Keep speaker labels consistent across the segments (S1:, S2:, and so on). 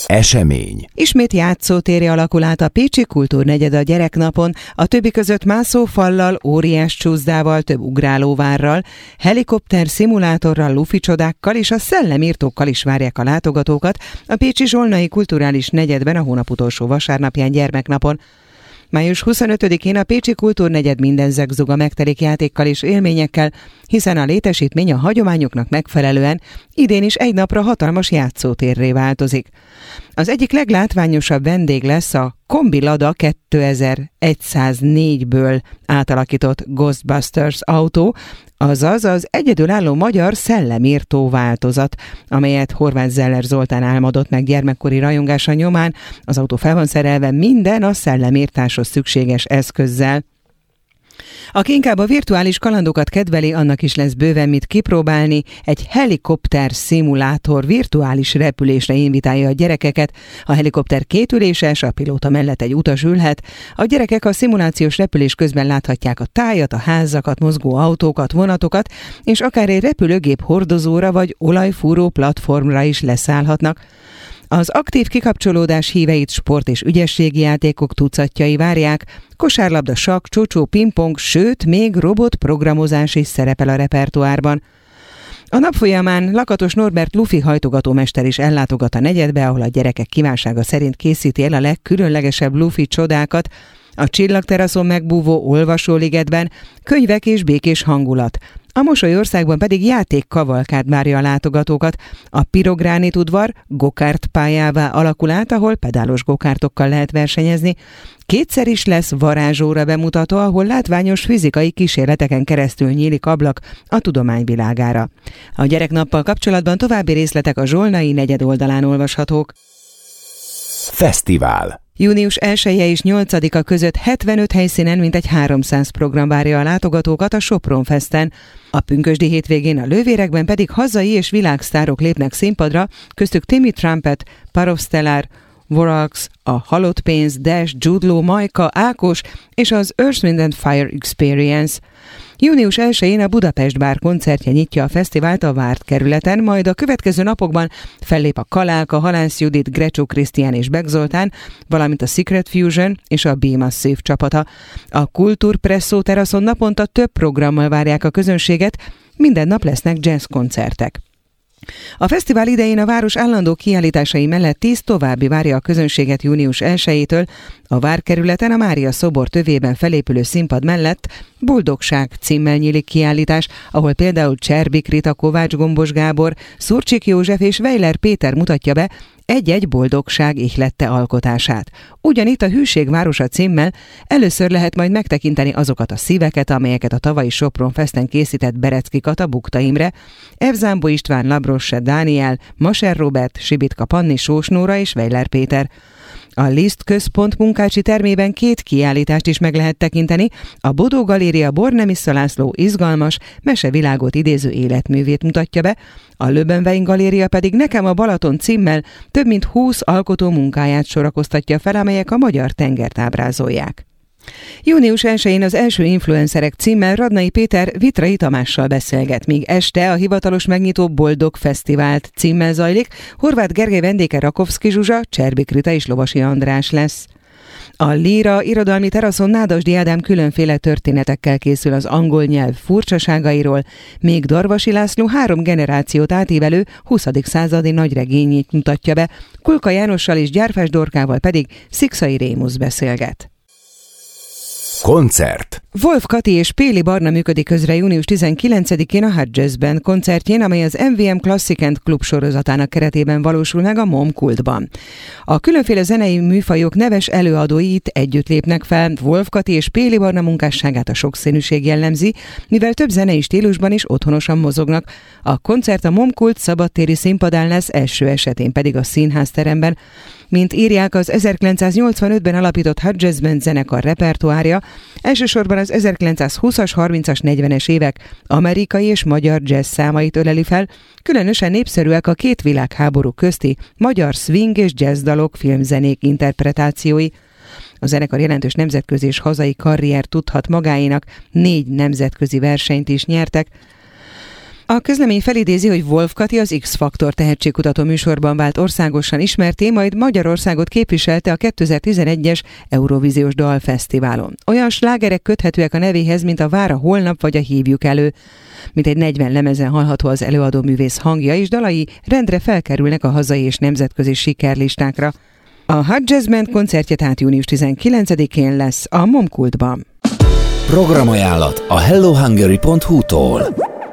S1: Esemény.
S2: Ismét játszótérre alakul át a Pécsi Kultúrnegyed a gyereknapon, a többi között mászófallal, óriás csúszdával, több ugrálóvárral, helikopter szimulátorral, lufi csodákkal és a szellemírtókkal is várják a látogatókat a Pécsi Zsolnai Kulturális Negyedben a hónap utolsó vasárnapján gyermeknapon. Május 25-én a Pécsi Kultúrnegyed minden zegzuga megtelik játékkal és élményekkel, hiszen a létesítmény a hagyományoknak megfelelően idén is egy napra hatalmas játszótérré változik. Az egyik leglátványosabb vendég lesz a Kombi Lada 2104-ből átalakított Ghostbusters autó, azaz az egyedülálló magyar szellemírtó változat, amelyet Horváth Zeller Zoltán álmodott meg gyermekkori rajongása nyomán. Az autó fel van szerelve minden a szellemírtáshoz szükséges eszközzel. Aki inkább a virtuális kalandokat kedveli, annak is lesz bőven mit kipróbálni. Egy helikopter szimulátor virtuális repülésre invitálja a gyerekeket. A helikopter kétüléses, a pilóta mellett egy utas ülhet. A gyerekek a szimulációs repülés közben láthatják a tájat, a házakat, mozgó autókat, vonatokat, és akár egy repülőgép hordozóra vagy olajfúró platformra is leszállhatnak. Az aktív kikapcsolódás híveit sport- és ügyességi játékok tucatjai várják, kosárlabda, sakk, csócsó, pingpong, sőt, még robotprogramozás is szerepel a repertoárban. A nap folyamán Lakatos Norbert lufi hajtogatómester is ellátogat a negyedbe, ahol a gyerekek kívánsága szerint készíti el a legkülönlegesebb lufi csodákat. A csillagteraszon megbúvó olvasóligetben könyvek és békés hangulat. A Mosolyországban pedig játékkavalkád várja a látogatókat. A Pirogránit udvar gokárt pályává alakul át, ahol pedálos gokártokkal lehet versenyezni. Kétszer is lesz varázsóra bemutató, ahol látványos fizikai kísérleteken keresztül nyílik ablak a tudomány világára. A gyereknappal kapcsolatban további részletek a Zsolnai Negyed oldalán olvashatók.
S1: Fesztivál.
S2: Június 1-e és 8-a között 75 helyszínen mintegy 300 program várja a látogatókat a Sopron Festen. A pünkösdi hétvégén a Lővérekben pedig hazai és világsztárok lépnek színpadra, köztük Timmy Trumpet, Parov Stellar, Vorax, a Halott Pénz, Dash, Jude Law, Majka, Ákos és az Earth, Wind & Fire Experience. Június 1-én a Budapest Bár koncertje nyitja a fesztivált a Várd kerületen, majd a következő napokban fellép a Kalálka, Halász Judit, Grecsó Krisztián és Beck Zoltán, valamint a Secret Fusion és a B-Massive csapata. A Kultúrpresszó teraszon naponta több programmal várják a közönséget, minden nap lesznek jazzkoncertek. A fesztivál idején a város állandó kiállításai mellett 10 további várja a közönséget június 1-től. A Várkerületen a Mária szobor tövében felépülő színpad mellett Boldogság címmel nyílik kiállítás, ahol például Cserbik Rita, Kovács Gombos Gábor, Szurcsik József és Weiler Péter mutatja be egy-egy boldogság ihlette alkotását. Ugyanitt a Hűség városa címmel először lehet majd megtekinteni azokat a szíveket, amelyeket a tavalyi Sopron Festen készített Berecki Kata, Bukta Imre, Evzámbó István, Labrosse Dániel, Maser Robert, Sibitka Panni, Sós Nóra és Weiler Péter. A Liszt Központ munkácsi termében 2 kiállítást is meg lehet tekinteni. A Bodó Galéria Bornemisza László izgalmas, mesevilágot idéző életművét mutatja be, a Löbenvein Galéria pedig Nekem a Balaton címmel több mint 20 alkotó munkáját sorakoztatja fel, amelyek a magyar tengert ábrázolják. Június 1-én az első influencerek címmel Radnai Péter Vitrai Tamással beszélget, míg este a hivatalos megnyitó Boldog Fesztivált címmel zajlik. Horváth Gergely vendége Rakovszki Zsuzsa, Cserbik Rita és Lovasi András lesz. A Líra irodalmi teraszon Nádasdy Ádám különféle történetekkel készül az angol nyelv furcsaságairól, még Darvasi László 3 generációt átívelő 20. századi nagyregényét mutatja be, Kulka Jánossal és Gyárfás Dorkával pedig Szikszai Rémusz beszélget.
S1: Koncert.
S2: Wolf Kati és Péli Barna működik közre június 19-én a Hot Jazz Band koncertjén, amely az MVM Classic & Club sorozatának keretében valósul meg a MOM Kultban. A különféle zenei műfajok neves előadói itt együtt lépnek fel. Wolf Kati és Péli Barna munkásságát a sokszínűség jellemzi, mivel több zenei stílusban is otthonosan mozognak. A koncert a MOM Kult szabadtéri színpadán lesz, első esetén pedig a Színházteremben. Mint írják, az 1985-ben alapított Hot Jazz Band zenekar repertoárja elsősorban az 1920-as, 30-as, 40-es évek amerikai és magyar jazz számait öleli fel, különösen népszerűek a 2 világháború közti magyar swing és jazz dalok, filmzenék interpretációi. A zenekar jelentős nemzetközi és hazai karrier tudhat magáénak, 4 nemzetközi versenyt is nyertek. A közlemény felidézi, hogy Wolf Kati az X-Faktor tehetségkutató műsorban vált országosan ismerté, majd Magyarországot képviselte a 2011-es Eurovíziós Dalfesztiválon. Olyan slágerek köthetőek a nevéhez, mint a Vár a holnap vagy a Hívjuk elő. Mintegy 40 lemezen hallható az előadóművész hangja, és dalai rendre felkerülnek a hazai és nemzetközi sikerlistákra. A Hot Jazz Band koncertje tehát június 19-én lesz a Momkultban.
S1: Programajánlat a hellohungary.hu-tól.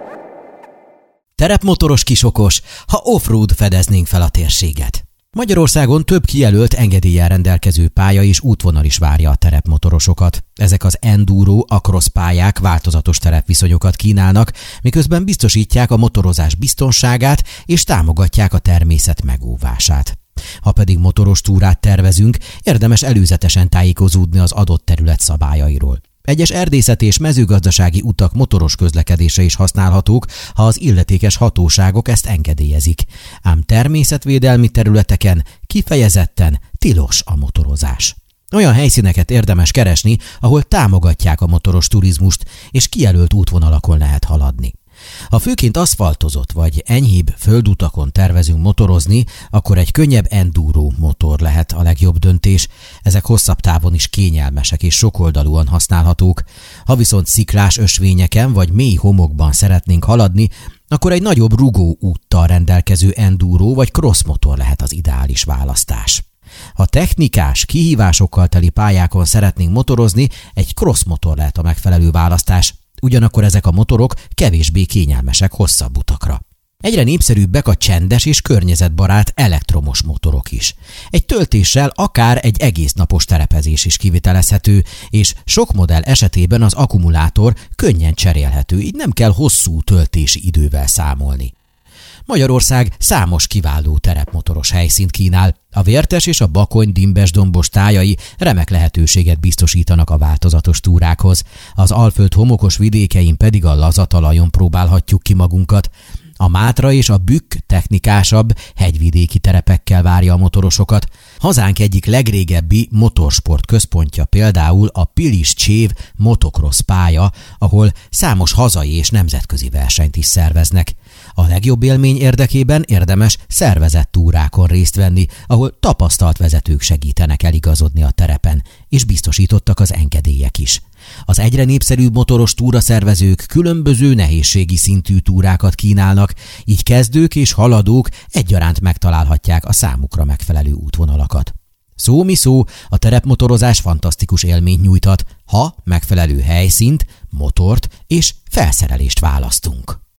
S3: Terepmotoros kisokos, ha offroad fedeznénk fel a térséget. Magyarországon több kijelölt engedéllyel rendelkező pálya és útvonal is várja a terepmotorosokat. Ezek az enduro, a cross pályák változatos terepviszonyokat kínálnak, miközben biztosítják a motorozás biztonságát és támogatják a természet megóvását. Ha pedig motoros túrát tervezünk, érdemes előzetesen tájékozódni az adott terület szabályairól. Egyes erdészeti és mezőgazdasági utak motoros közlekedésre is használhatók, ha az illetékes hatóságok ezt engedélyezik. Ám természetvédelmi területeken kifejezetten tilos a motorozás. Olyan helyszíneket érdemes keresni, ahol támogatják a motoros turizmust, és kijelölt útvonalakon lehet haladni. Ha főként aszfaltozott vagy enyhébb földutakon tervezünk motorozni, akkor egy könnyebb enduro motor lehet a legjobb döntés. Ezek hosszabb távon is kényelmesek és sokoldalúan használhatók. Ha viszont sziklás ösvényeken vagy mély homokban szeretnénk haladni, akkor egy nagyobb rugó úttal rendelkező enduro vagy cross motor lehet az ideális választás. Ha technikás, kihívásokkal teli pályákon szeretnénk motorozni, egy cross motor lehet a megfelelő választás. Ugyanakkor ezek a motorok kevésbé kényelmesek hosszabb utakra. Egyre népszerűbbek a csendes és környezetbarát elektromos motorok is. Egy töltéssel akár egy egész napos terepezés is kivitelezhető, és sok modell esetében az akkumulátor könnyen cserélhető, így nem kell hosszú töltési idővel számolni. Magyarország számos kiváló terepmotoros helyszínt kínál. A Vértes és a Bakony-Dimbes-dombos tájai remek lehetőséget biztosítanak a változatos túrákhoz. Az Alföld homokos vidékein pedig a lazatalajon próbálhatjuk ki magunkat. A Mátra és a Bükk technikásabb, hegyvidéki terepekkel várja a motorosokat. Hazánk egyik legrégebbi motorsport központja például a Pilis-Csév motocross pálya, ahol számos hazai és nemzetközi versenyt is szerveznek. A legjobb élmény érdekében érdemes szervezett túrákon részt venni, ahol tapasztalt vezetők segítenek eligazodni a terepen, és biztosítottak az engedélyek is. Az egyre népszerűbb motoros túraszervezők különböző nehézségi szintű túrákat kínálnak, így kezdők és haladók egyaránt megtalálhatják a számukra megfelelő útvonalakat. Szó mi szó, a terepmotorozás fantasztikus élményt nyújthat, ha megfelelő helyszínt, motort és felszerelést választunk.